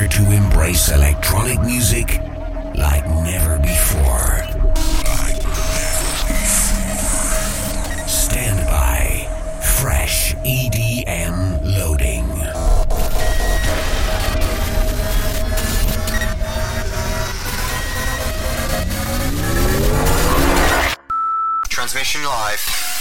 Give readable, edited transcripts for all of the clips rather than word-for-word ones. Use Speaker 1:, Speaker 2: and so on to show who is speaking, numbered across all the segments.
Speaker 1: prepare to embrace electronic music like never before. Stand by. Fresh EDM loading.
Speaker 2: Transmission live.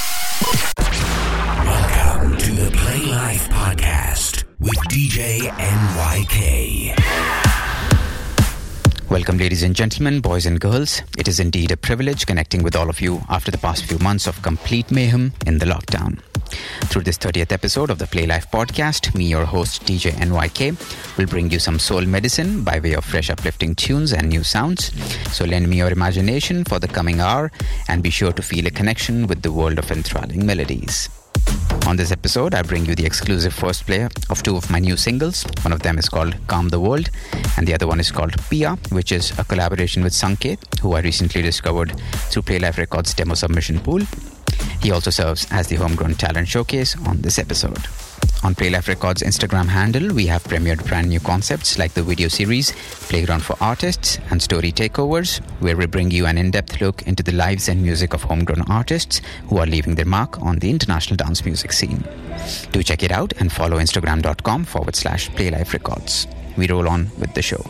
Speaker 1: Welcome to the Play Life Podcast with DJ NYK.
Speaker 3: Welcome, ladies and gentlemen, boys and girls. It is indeed a privilege connecting with all of you after the past few months of complete mayhem in the lockdown. Through this 30th episode of the Play Life Podcast, me, your host, DJ NYK, will bring you some soul medicine by way of fresh uplifting tunes and new sounds. So lend me your imagination for the coming hour and be sure to feel a connection with the world of enthralling melodies. On this episode, I bring you the exclusive first play of two of my new singles. One of them is called Calm the World, and the other one is called Pia, which is a collaboration with Sanket, who I recently discovered through Play Life Records demo submission pool. He also serves as the Homegrown Talent Showcase on this episode. On Play Life Records' Instagram handle, we have premiered brand new concepts like the video series Playground for Artists and Story Takeovers, where we bring you an in-depth look into the lives and music of homegrown artists who are leaving their mark on the international dance music scene. Do check it out and follow Instagram.com/PlayLife Records. We roll on with the show.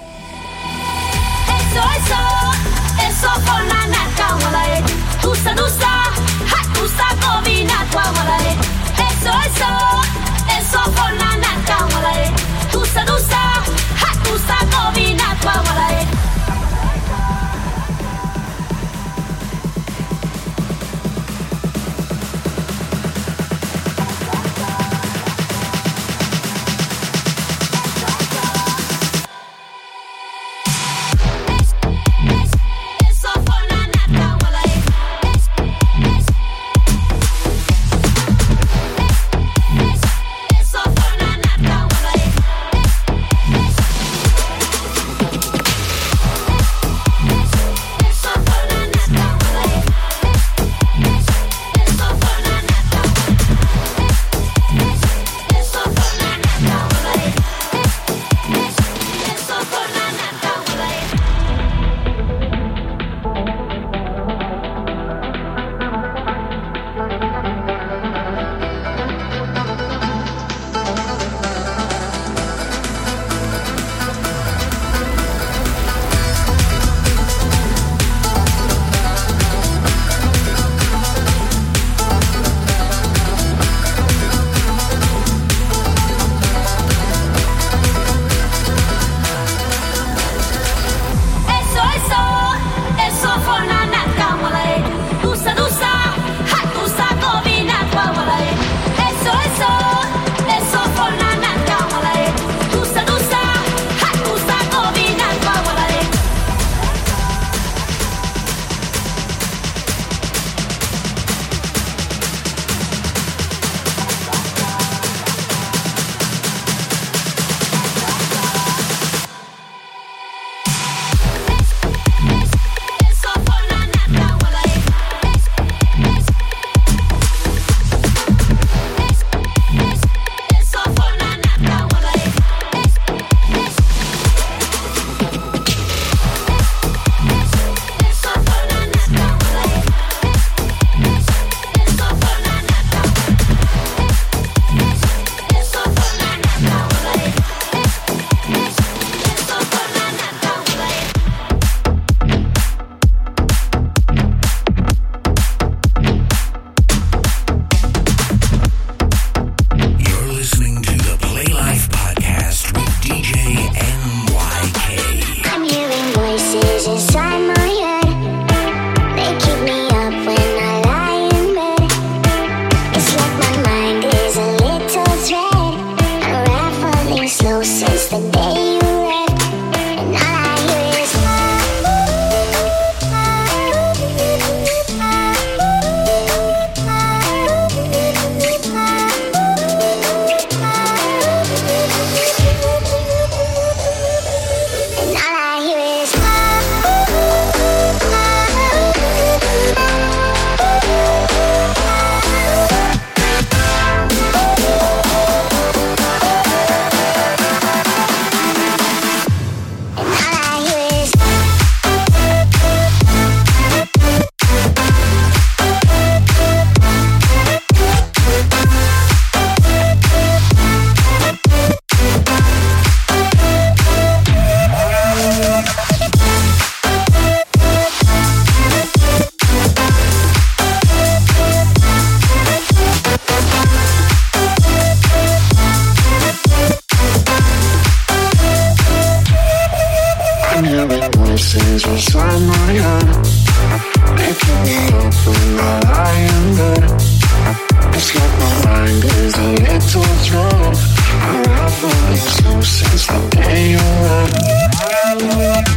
Speaker 4: when I lie in bed. It's like my mind is a little drum. Unraveling slow since the day you left.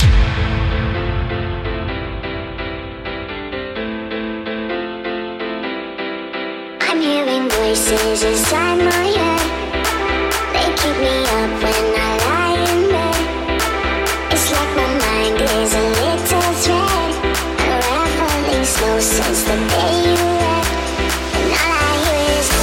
Speaker 5: I'm hearing voices inside my head. They keep me up when I lie in bed. It's like my mind is a little thread, unraveling slow since the day you left. And all I hear is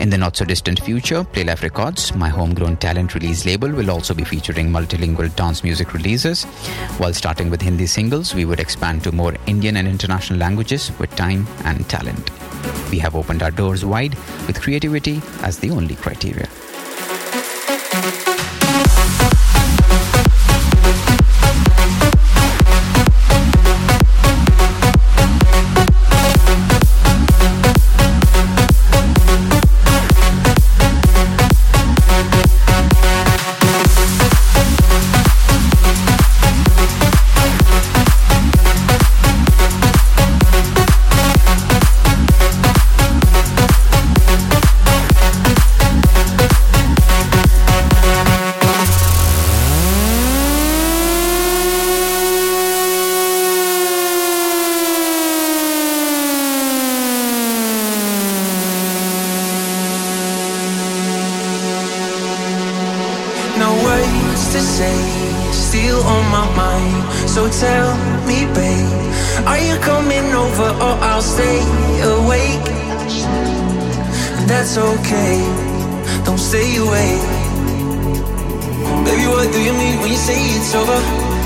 Speaker 3: In the not-so-distant future, Playlife Records, my homegrown talent release label, will also be featuring multilingual dance music releases. While starting with Hindi singles, we would expand to more Indian and international languages with time and talent. We have opened our doors wide with creativity as the only criteria.
Speaker 6: Still on my mind, so tell me, babe, are you coming over or I'll stay awake? That's okay, don't stay away. Baby, what do you mean when you say it's over?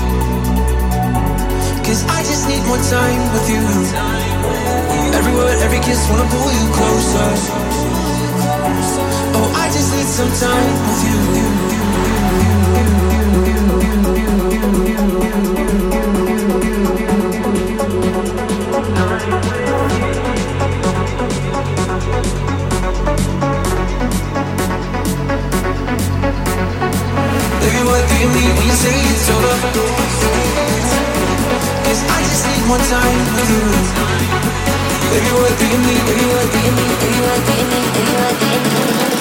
Speaker 6: 'Cause I just need more time with you. Every word, every kiss, wanna pull you closer. Oh, I just need some time with you. Baby, what do you mean when you say it's over? 'Cause I just need more time with you. Baby, what do you mean? Baby, what do you mean? Baby, what do you mean? Baby, what do you mean?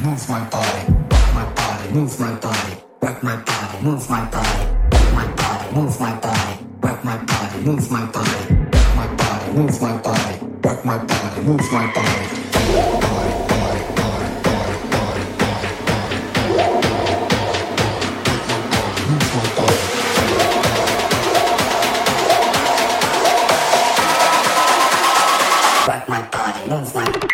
Speaker 4: move my body, rock my body, move my body, rock my body, move my body, rock my body, move my body, rock my body, move my body, rock my body, move my body, rock my body, move my body, rock my body, move my body.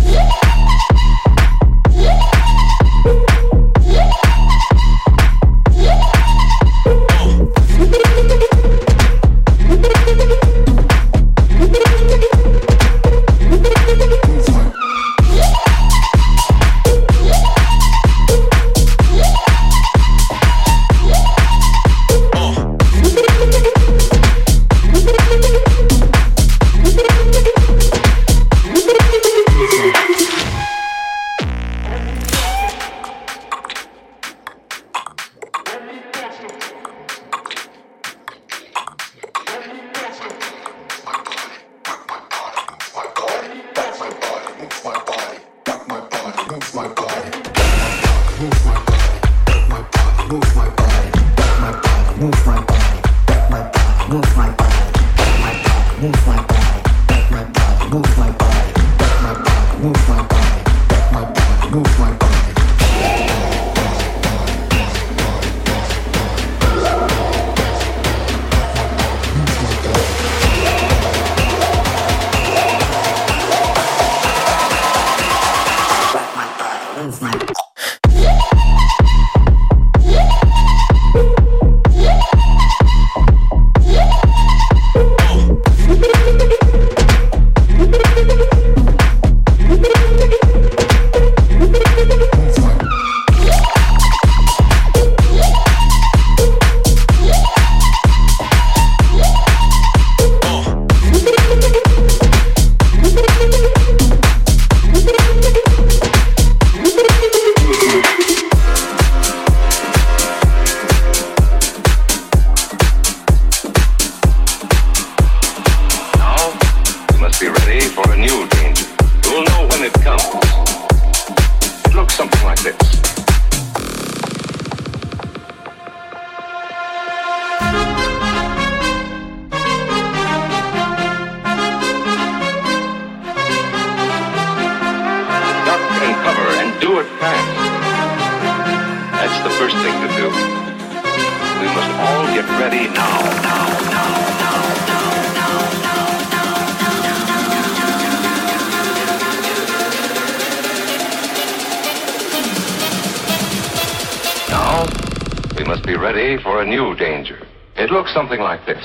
Speaker 7: For a new danger. It looks something like this.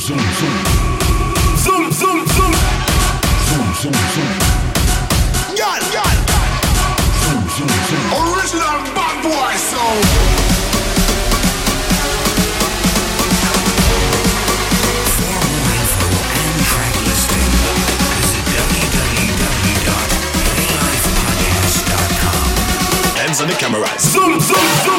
Speaker 8: zoom, zoom. Zoom, zoom, zoom. Zoom, zoom, zoom. Got it, got it. Zoom, zoom, zoom. Original bad boy sound. Hands on the camera. Zoom, zoom, zoom.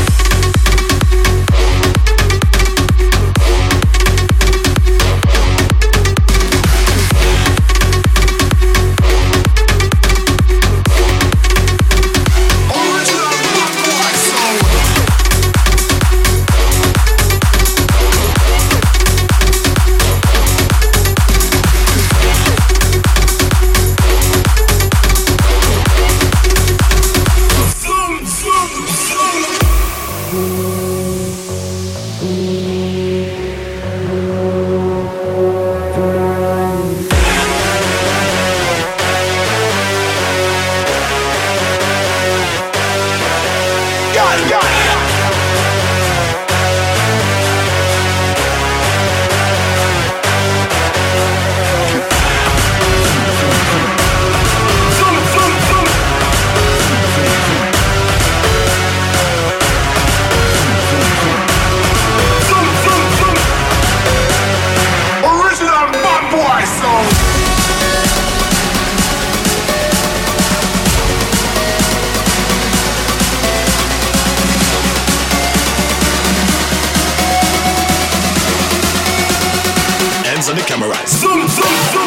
Speaker 8: On the camera. Zoom, zoom, zoom.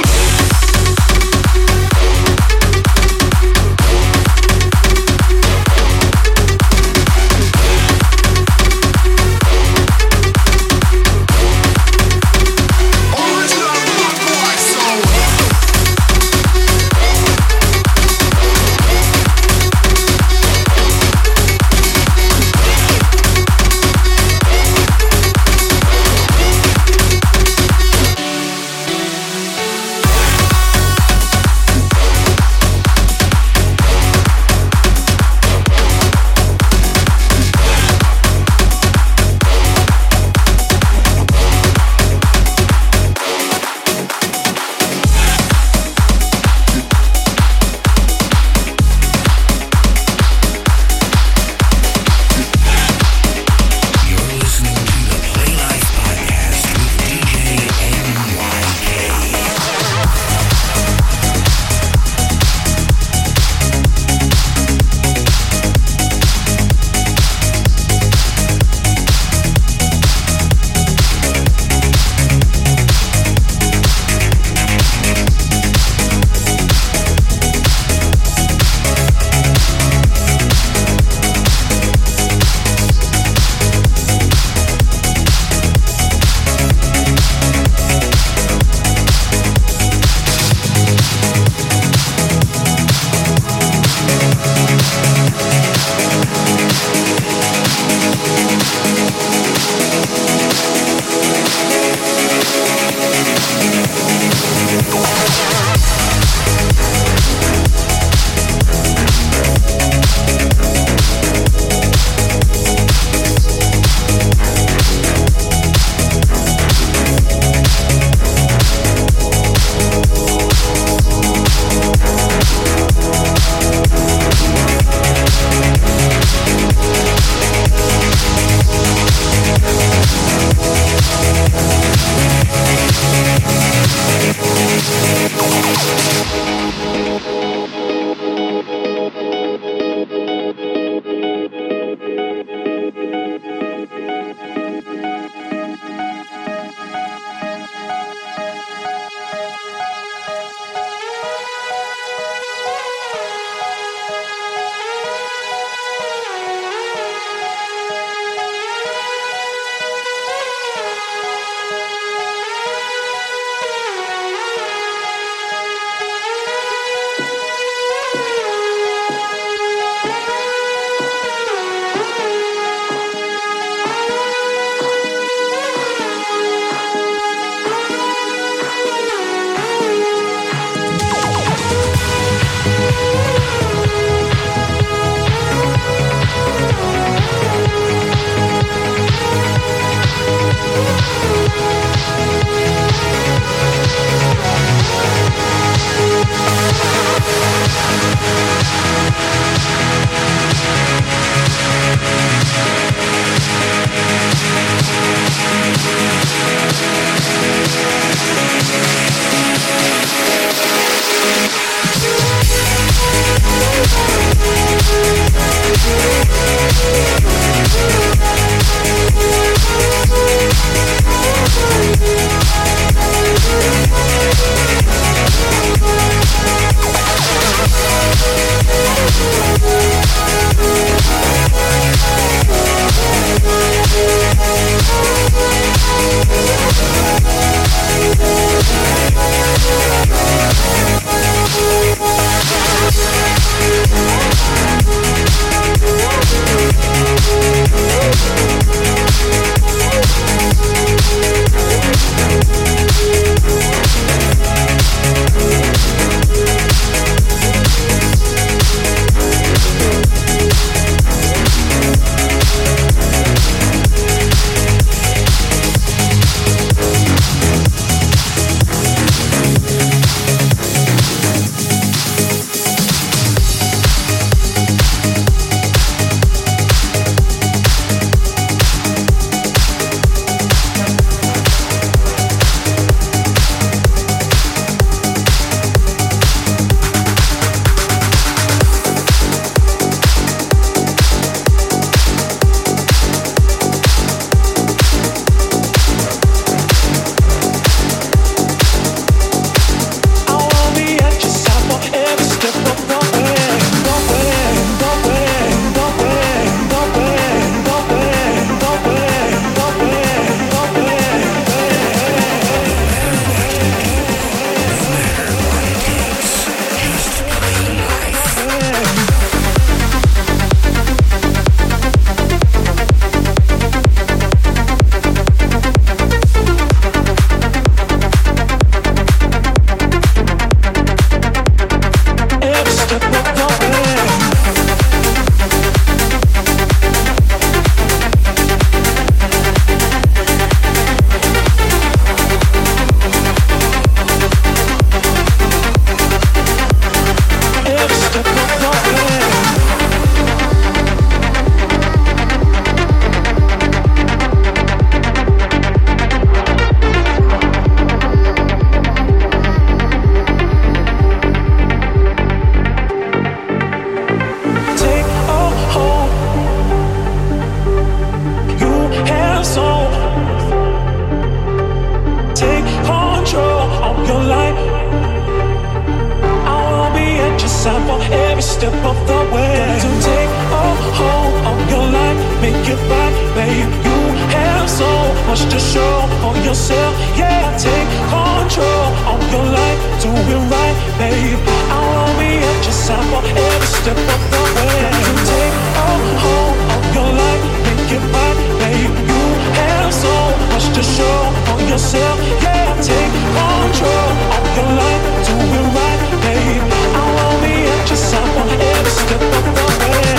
Speaker 9: step of the way. To take a hold of your life, make it right, babe. You have so much to show for yourself. Yeah, take control of your life, do it right, babe. I will be at your side for every step of the way. To take a hold of your life, make it right, babe. You have so much to show for yourself. Yeah, take control of your life, do it right, babe. I will be at your side for every step of the way.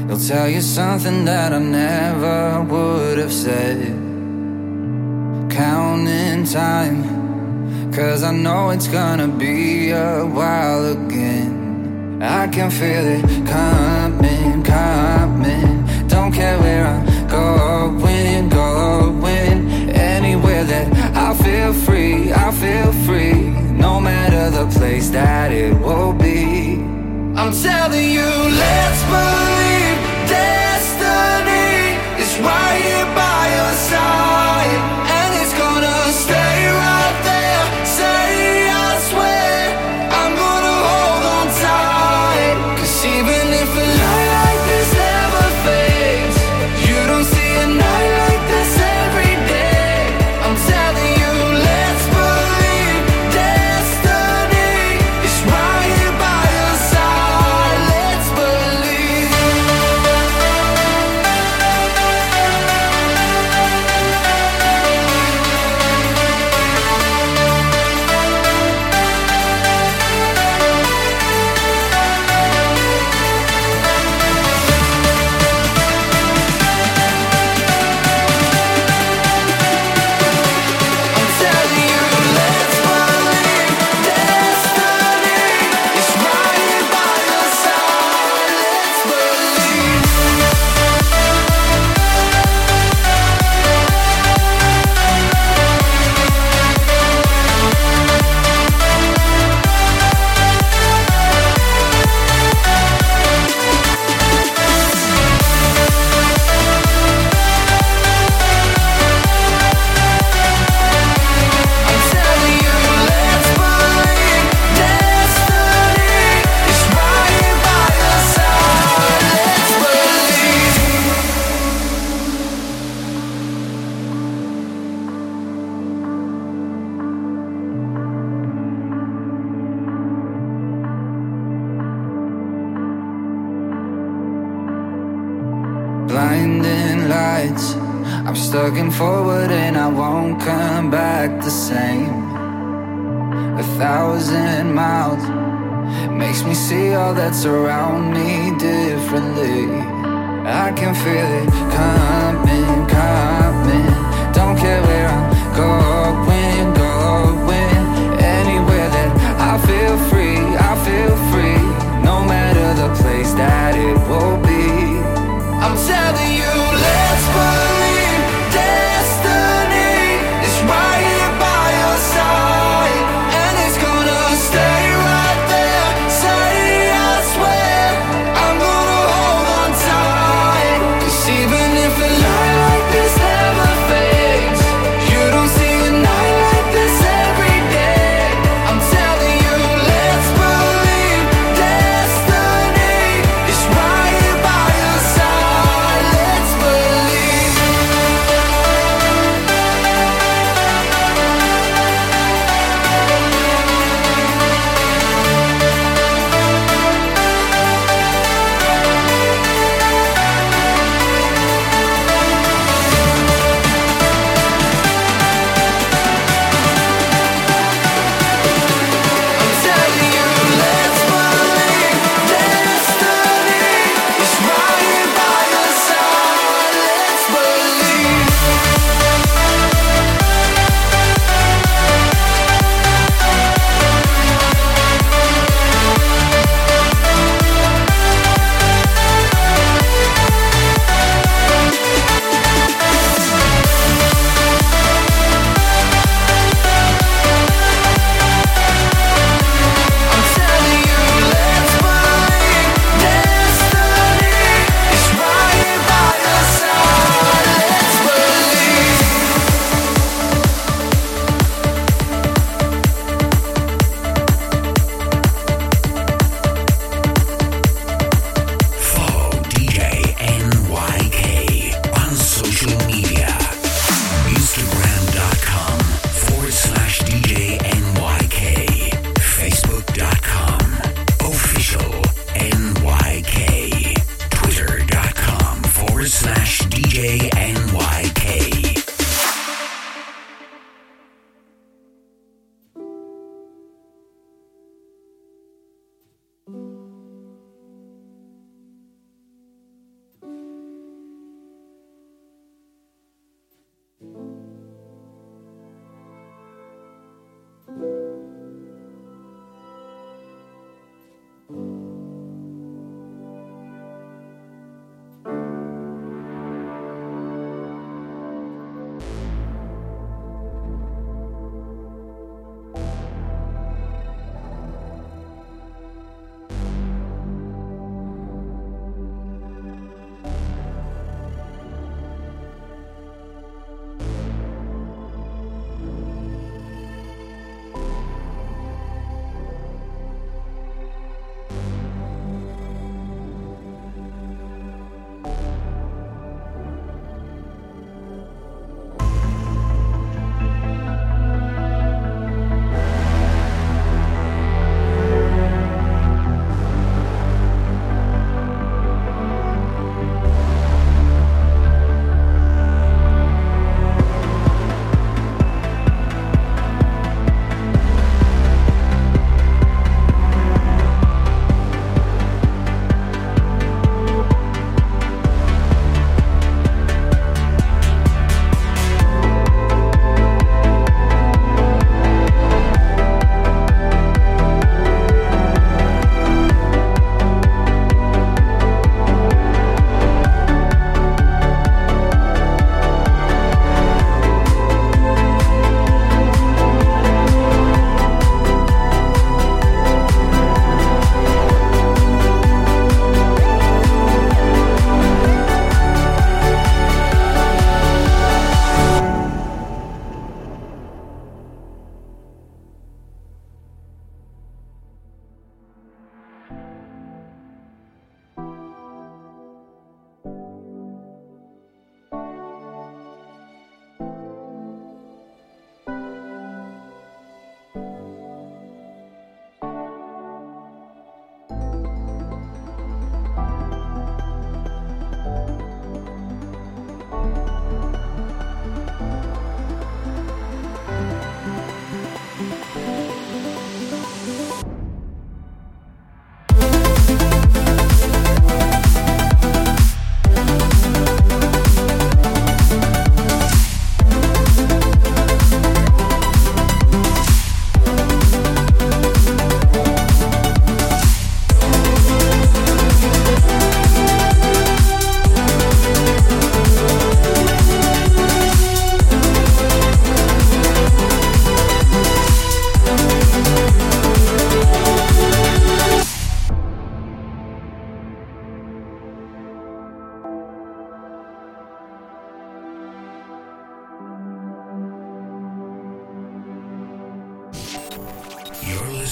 Speaker 10: They'll tell you something that I never would have said. Counting time, 'cause I know it's gonna be a while again. I can feel it coming, coming. Don't care where I'm going, going. Anywhere that I feel free, I feel free. No matter the place that it will be. I'm telling you, let's believe destiny is right here by your side, and it's gonna stay right there. Say I swear I'm gonna hold on tight, 'cause even if a light like this never fades, you don't see a night like this every day. I'm telling you, let's believe destiny is right here by your side. Let's believe. I'm telling you, let's believe destiny is right here by your side. Let's believe. I'm telling you, let's believe destiny is right here by your side. Let's believe. Blinding lights, I'm stuck in forward and I won't come back the same. 1,000 miles makes me see all that's around me differently. I can feel it coming, coming. Don't care where I'm going, going. Anywhere that I feel free, I feel free. No matter the place that it will be. I'm telling you, let's believe destiny is right here by your side, and it's gonna stay right there. Say I swear I'm gonna hold on tight, 'cause even if a light like this never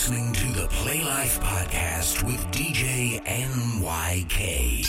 Speaker 1: listening to the Play Life Podcast with DJ NYK.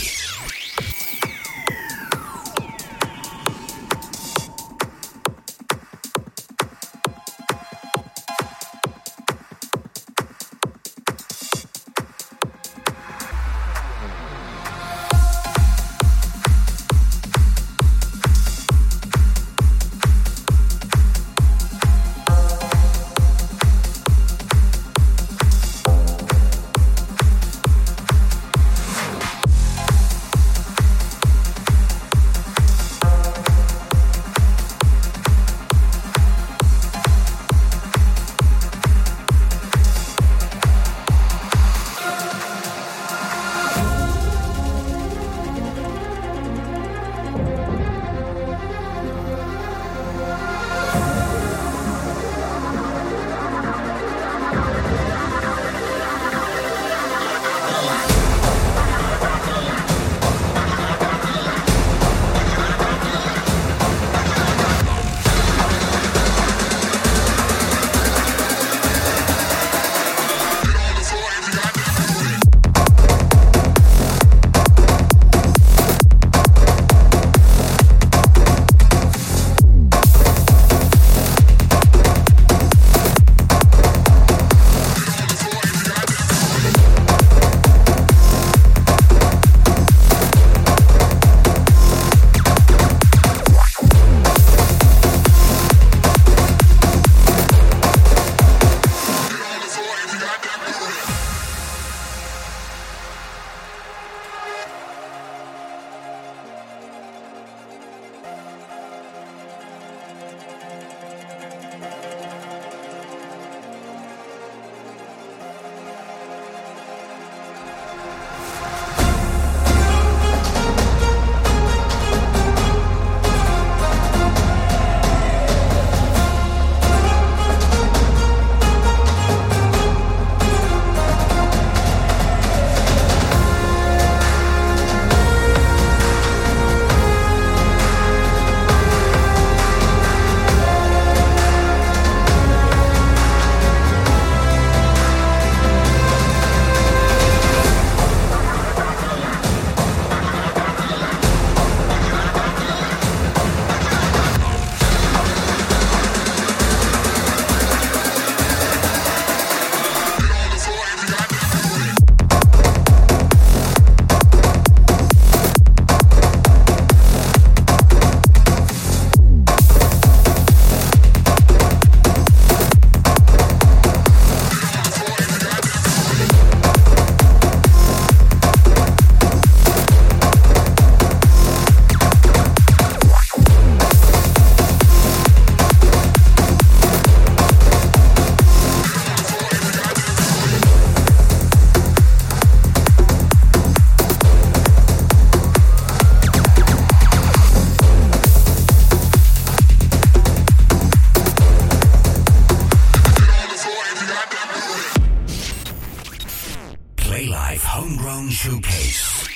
Speaker 1: Homegrown Showcase.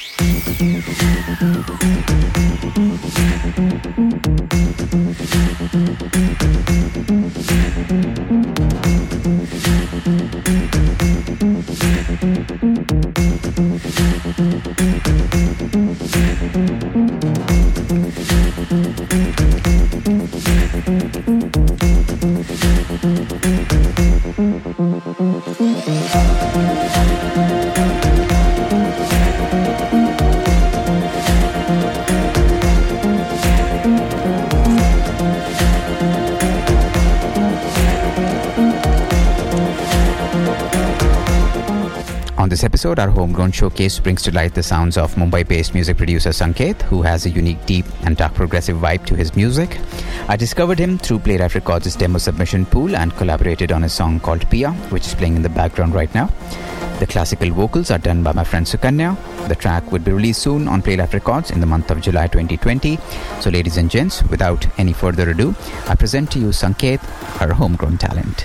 Speaker 3: On this episode, our Homegrown Showcase brings to light the sounds of Mumbai-based music producer Sanket, who has a unique, deep and dark progressive vibe to his music. I discovered him through Play Life Records' demo submission pool and collaborated on a song called Pia, which is playing in the background right now. The classical vocals are done by my friend Sukanya. The track would be released soon on Play Life Records in the month of July 2020. So ladies and gents, without any further ado, I present to you Sanket, her homegrown talent.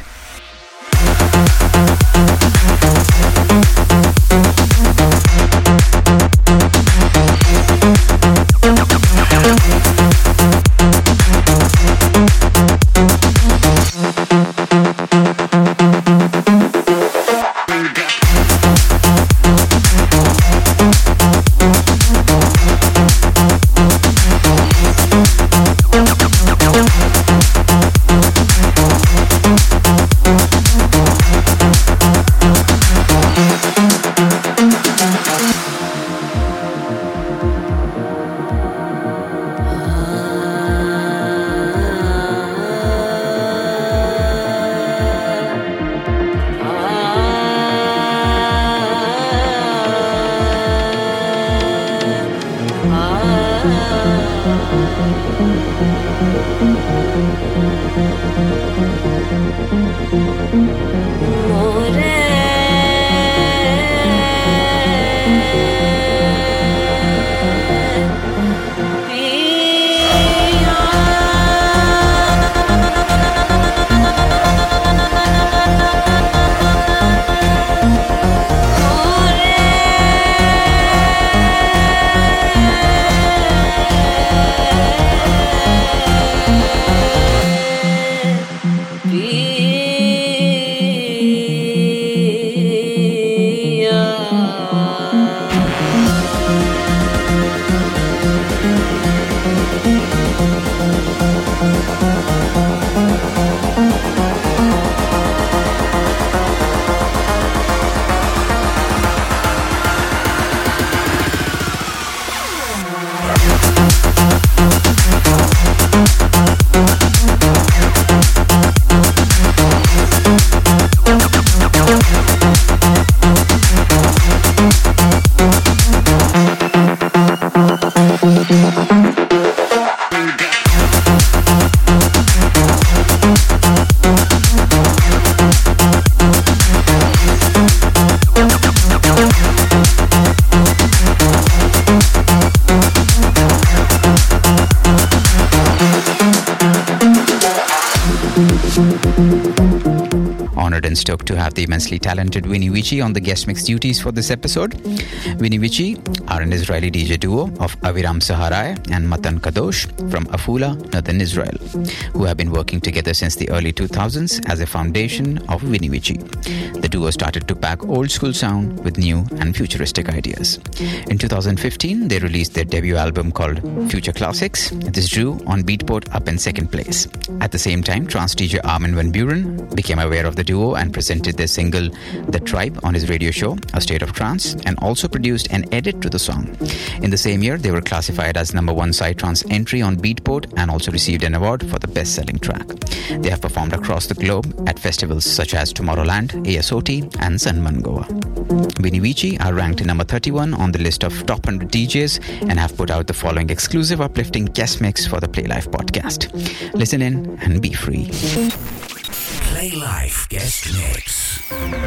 Speaker 3: and stoked to have the immensely talented Vinny Vici on the guest mix duties for this episode. Vinny Vici are an Israeli DJ duo of Aviram Saharai and Matan Kadosh from Afula, northern Israel, who have been working together since the early 2000s as a foundation of Vinny Vici. The duo started to pack old school sound with new and futuristic ideas. In 2015, they released their debut album called Future Classics. This drew on Beatport up in second place. At the same time, trance DJ Armin van Buuren became aware of the duo and presented their single The Tribe on his radio show, A State of Trance, and also produced an edit to the song. In the same year, they were classified as #1 Psytrance entry on Beatport and also received an award for the best-selling track. They have performed across the globe at festivals such as Tomorrowland, ASOT, and Sunman Goa. Vinny Vici are ranked number 31 on the list of top 100 DJs and have put out the following exclusive uplifting guest mix for the Play Life podcast. Listen in and be free.
Speaker 1: Play Life guest mix.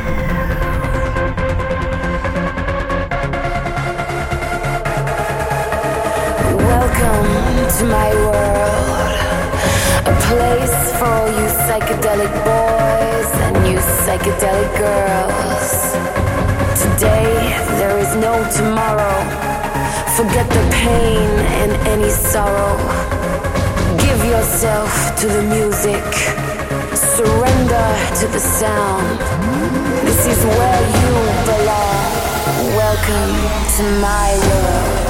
Speaker 11: Welcome to my world, a place for all you psychedelic boys and you psychedelic girls. Today, there is no tomorrow. Forget the pain and any sorrow. Give yourself to the music. Surrender to the sound. This is where you belong. Welcome to my world.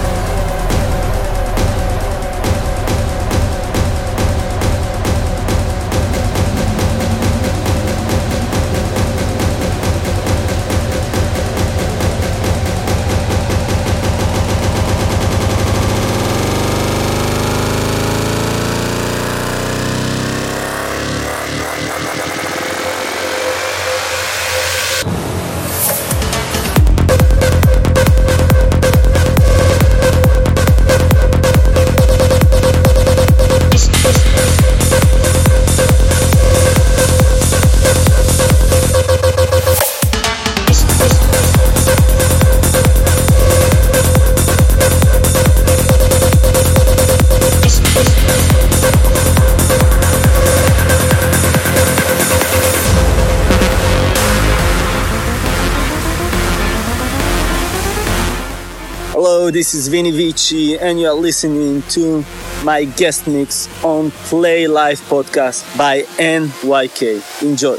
Speaker 12: Hello, this is Vinny Vici and you are listening to my guest mix on Play Life podcast by NYK. Enjoy.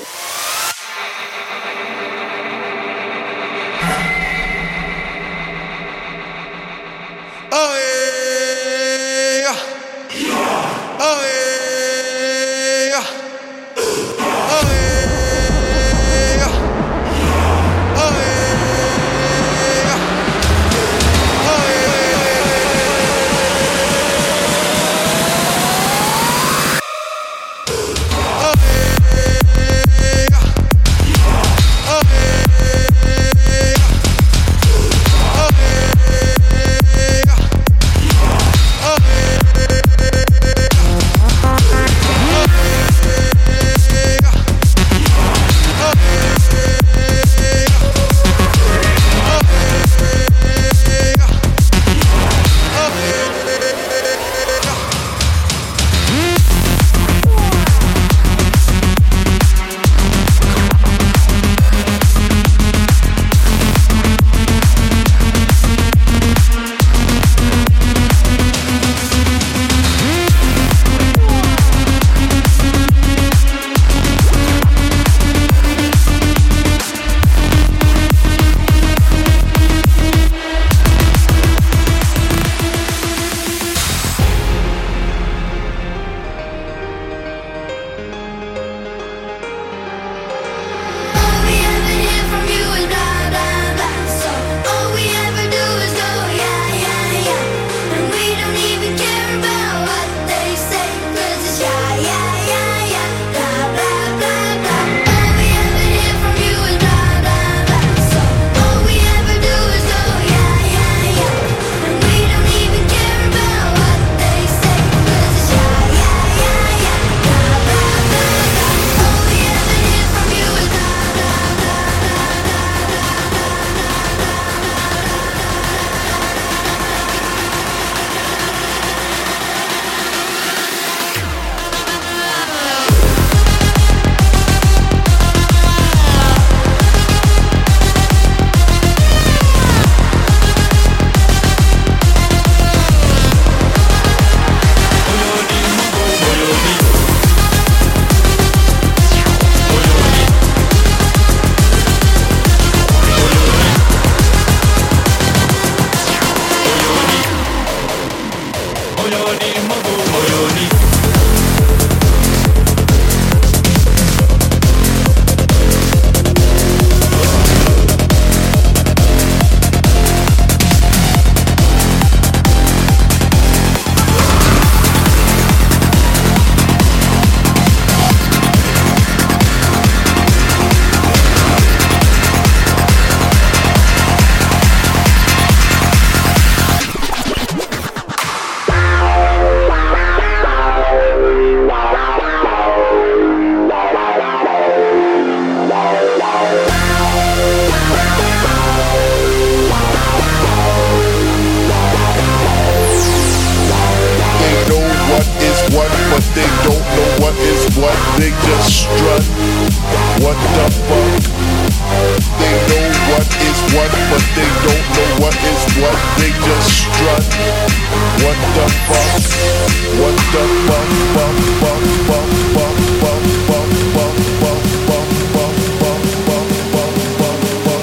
Speaker 8: fuck, they just strut. What the fuck? What the fuck? Fuck, fuck, fuck, fuck, fuck, fuck, fuck, fuck, fuck, fuck, fuck, fuck, fuck,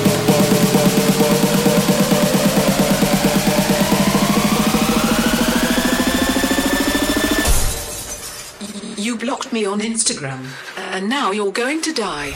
Speaker 8: fuck.
Speaker 13: You blocked me on Instagram, and now you're going to die.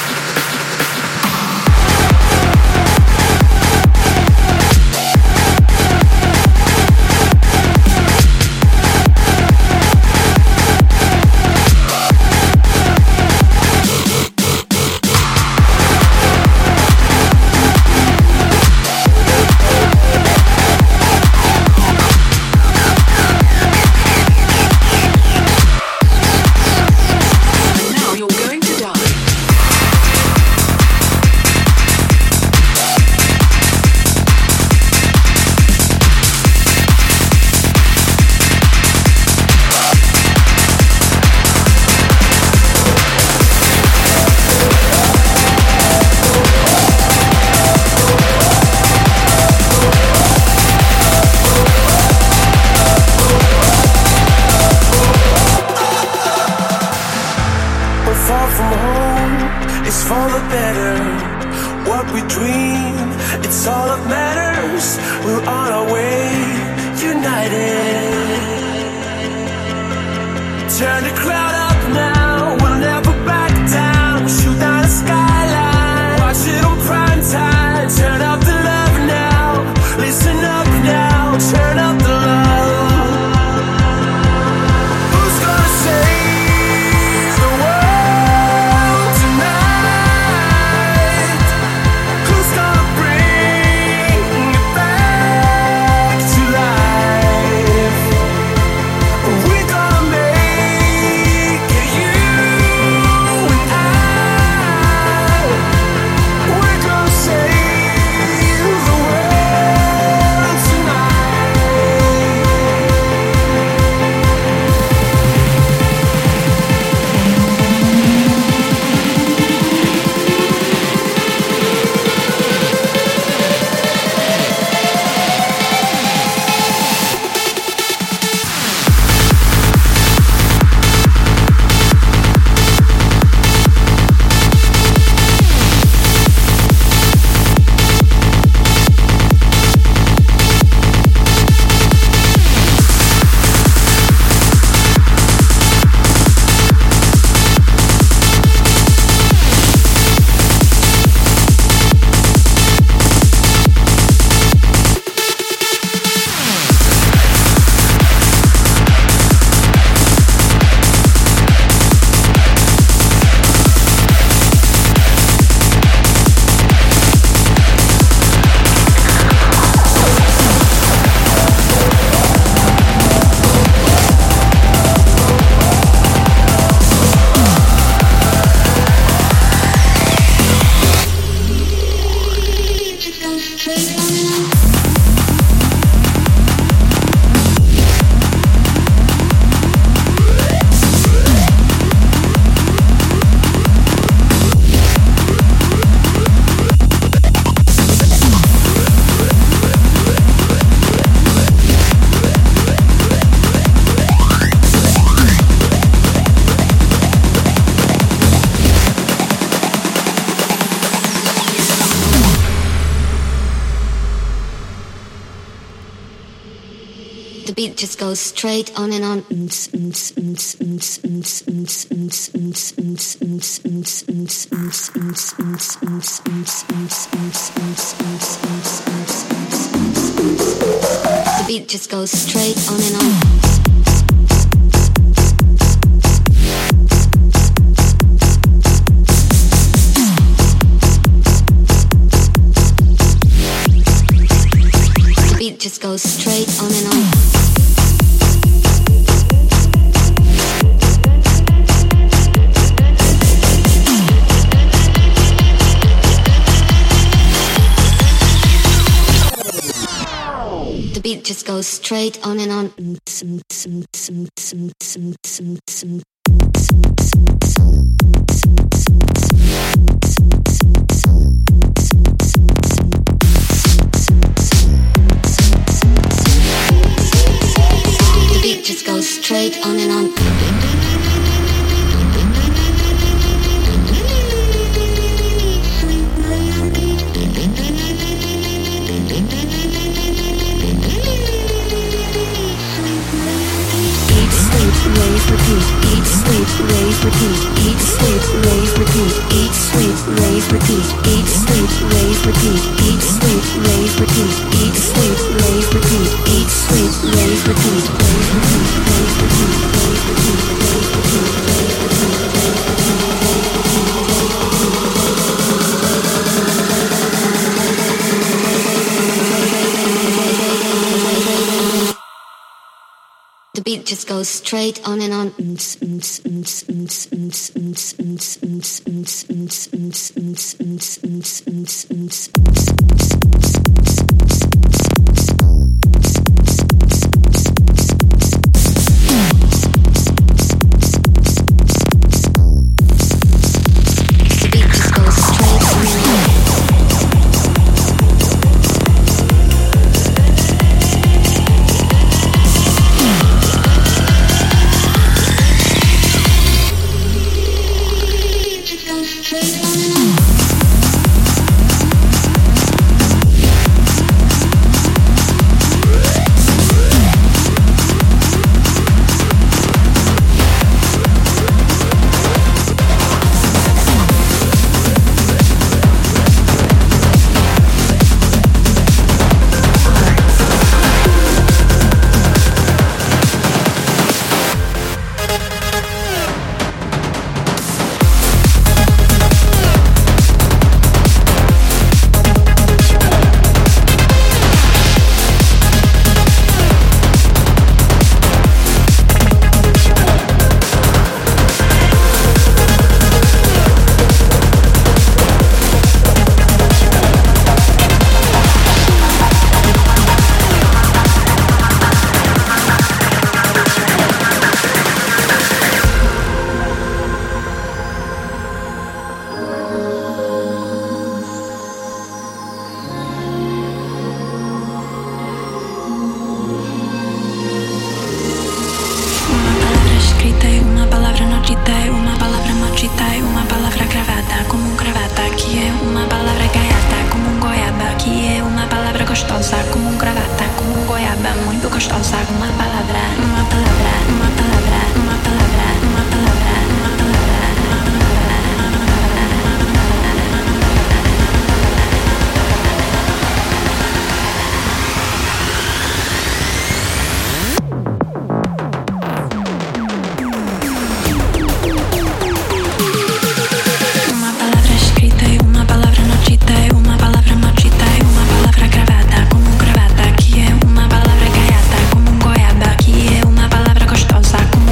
Speaker 14: beat just goes straight on and on. The beat just goes straight on and on. Just goes straight on and on. The beat just goes straight on and on. straight on and on.
Speaker 11: Raise, repeat, eat, sleep, raise, repeat, eat, sleep, raise, repeat, eat, sleep, raise, repeat, eat, sleep, raise, repeat, eat, sleep, raise, repeat, eat, sleep, raise, repeat, eat, sleep, raise, repeat, raise, repeat, raise, repeat, raise, repeat, raise, repeat,
Speaker 14: The beat just goes straight on and on.
Speaker 15: gostosa como um gravata, como um goiaba, muito gostosa. Uma palavra, uma palavra, uma palavra, uma palavra, uma palavra, uma palavra, uma como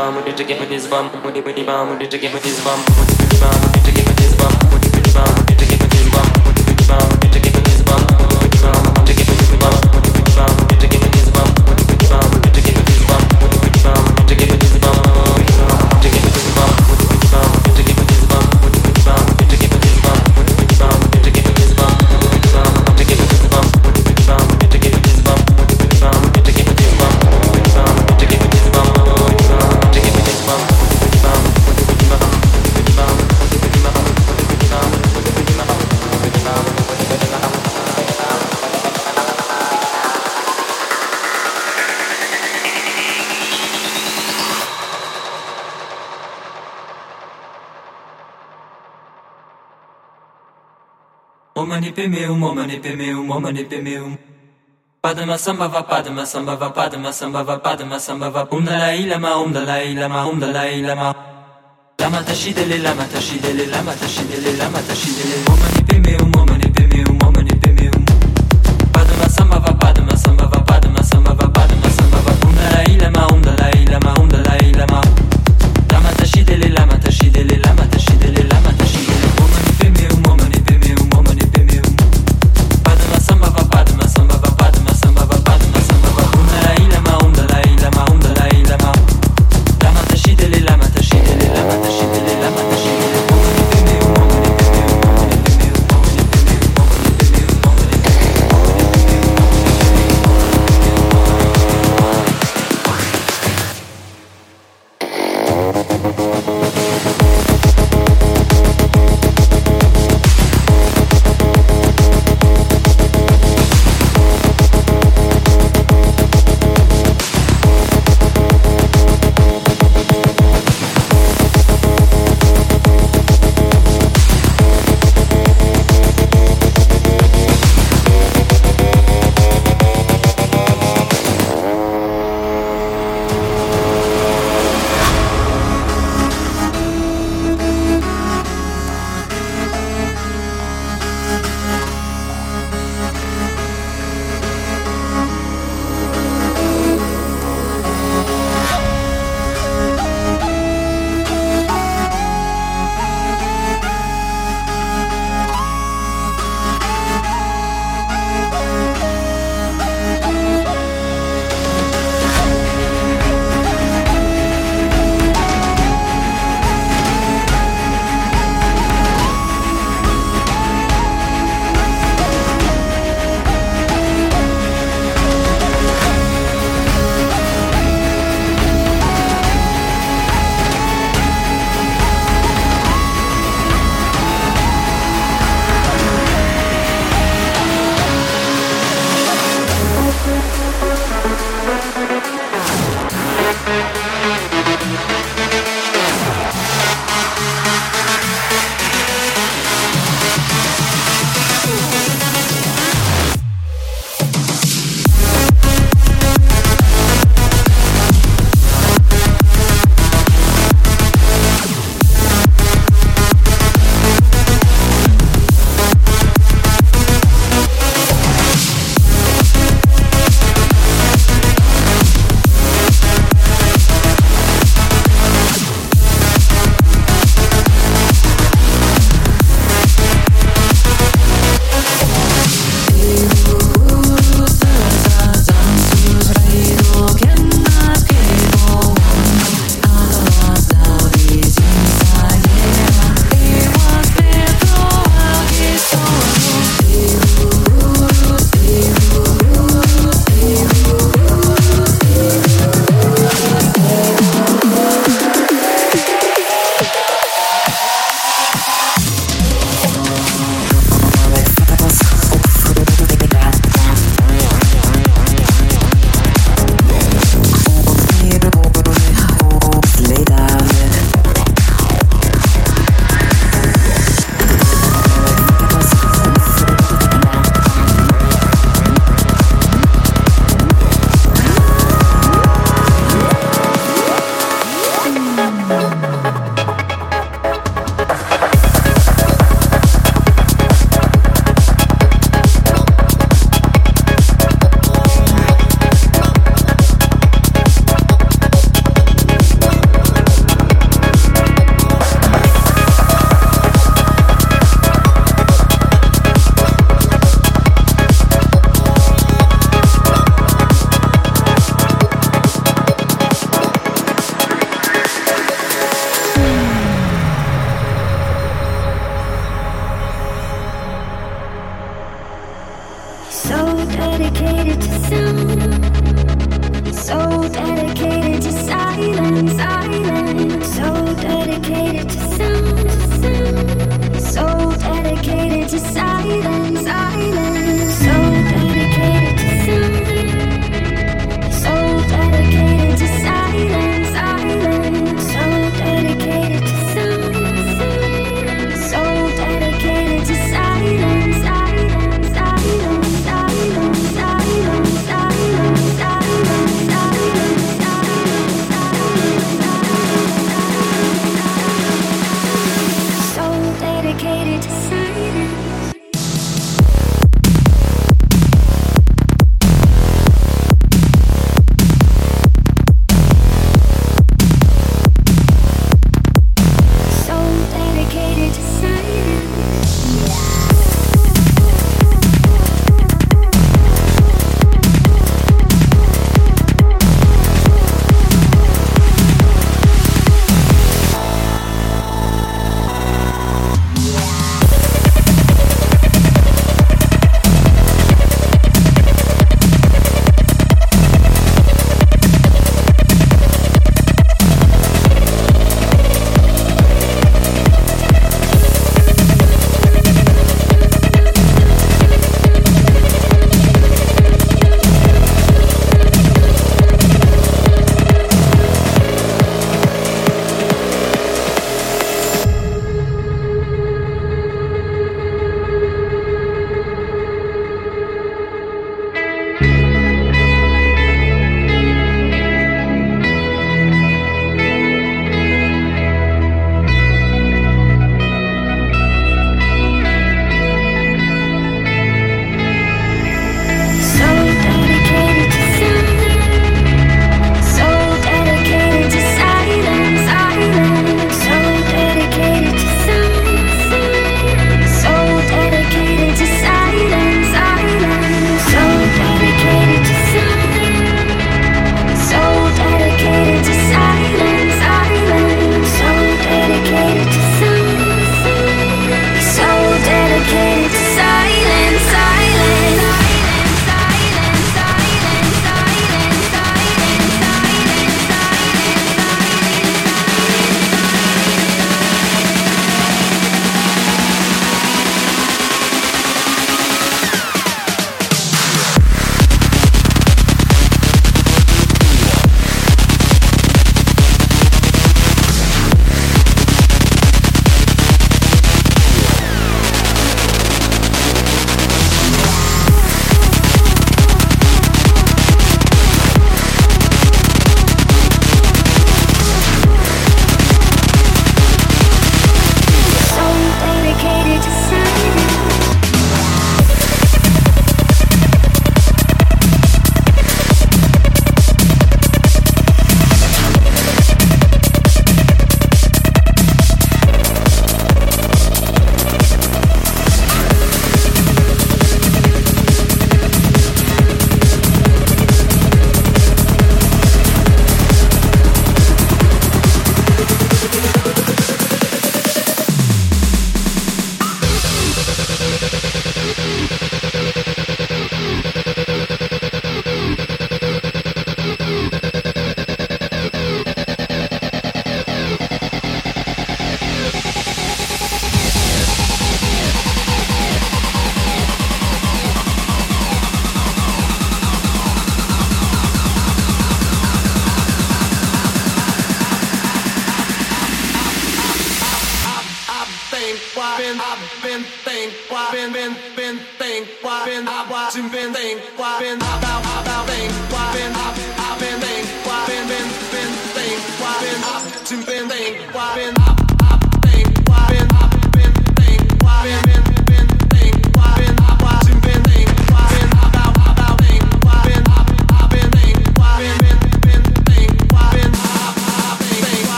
Speaker 6: Padma sambhava padma sambhava padma sambhava padma sambhava Dalai lama Dalai lama Dalai lama Lama tashidele lama tashidele lama tashidele lama tashidele Momani pemeu momani pemeu momani pemeu Padma sambhava padma sambhava padma sambhava padma sambhava Dalai lama Dalai lama Dalai lama Lama tashidele lama tashidele lama tashidele lama tashidele Momani pemeu momani pemeu momani pemeu Padma sambhava padma sambhava padma sambhava padma sambhava Dalai lama Dalai lama Dalai lama Lama tashidele lama tashidele lama tashidele lama tashidele Momani pemeu momani pemeu momani pemeu momani pemeu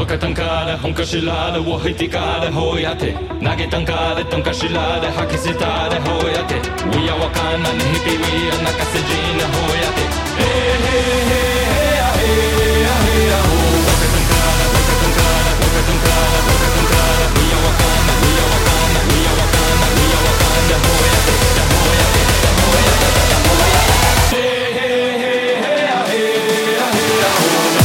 Speaker 16: バカたんから本かしらでを吐いてからほうやって投げたんからとんかしらで吐き捨てたでほうやってウィアわかんなにヒピウィア泣かせじなほうやってへへへへやへやほうバカたんからバカたんからバカたんからバカたんからウィアわかんなウィアわかんなウィアわかんなウィアわかんなほうやってほうやってほうやってほうやってへへへへやへやへやほう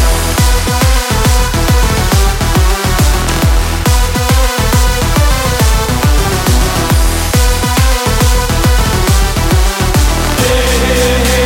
Speaker 16: hey, hey, hey.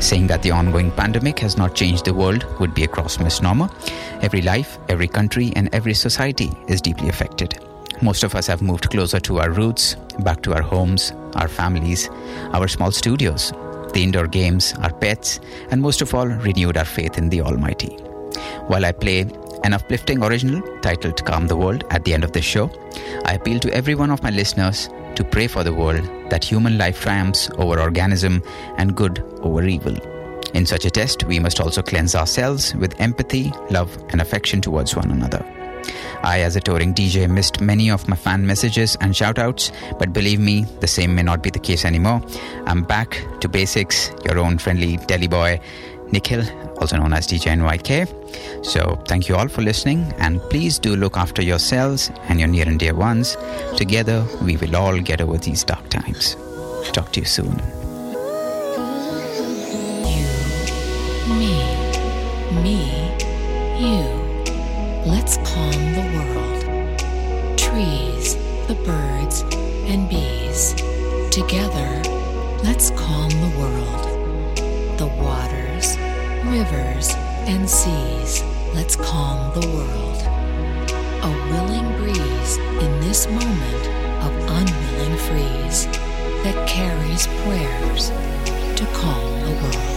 Speaker 3: Saying that the ongoing pandemic has not changed the world would be a gross misnomer. Every life, every country, and every society is deeply affected. Most of us have moved closer to our roots, back to our homes, our families, our small studios, the indoor games, our pets, and most of all, renewed our faith in the Almighty. While I play an uplifting original titled Calm the World at the end of this show, I appeal to every one of my listeners to pray for the world that human life triumphs over organism and good over evil. In such a test, we must also cleanse ourselves with empathy, love, and affection towards one another. I, as a touring DJ, missed many of my fan messages and shoutouts, but believe me, the same may not be the case anymore. I'm back to basics, your own friendly Delhi boy, Nikhil, also known as DJ NYK. So thank you all for listening, and please do look after yourselves and your near and dear ones. Together, we will all get over these dark times. Talk to you soon.
Speaker 11: Me, you. Let's calm the world. Trees, the birds, and bees. Together, let's calm the world. The waters, rivers, and seas. Let's calm the world. A willing breeze in this moment of unwilling freeze that carries prayers to calm the world.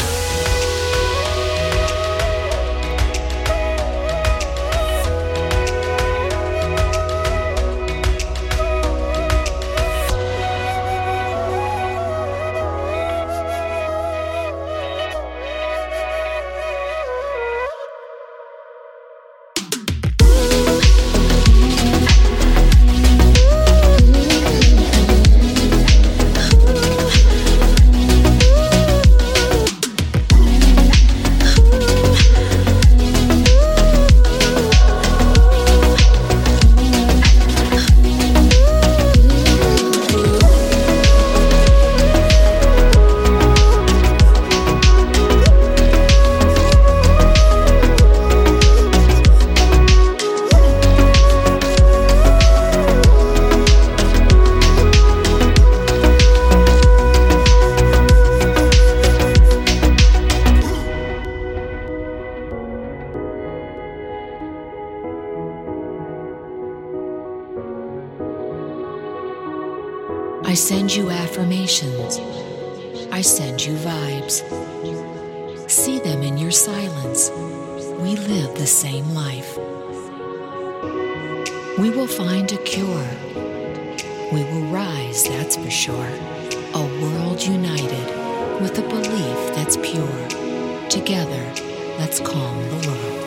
Speaker 11: I send you affirmations. I send you vibes. See them in your silence. We live the same life. We will find a cure. We will rise, that's for sure. A world united with a belief that's pure. Together, let's calm the world.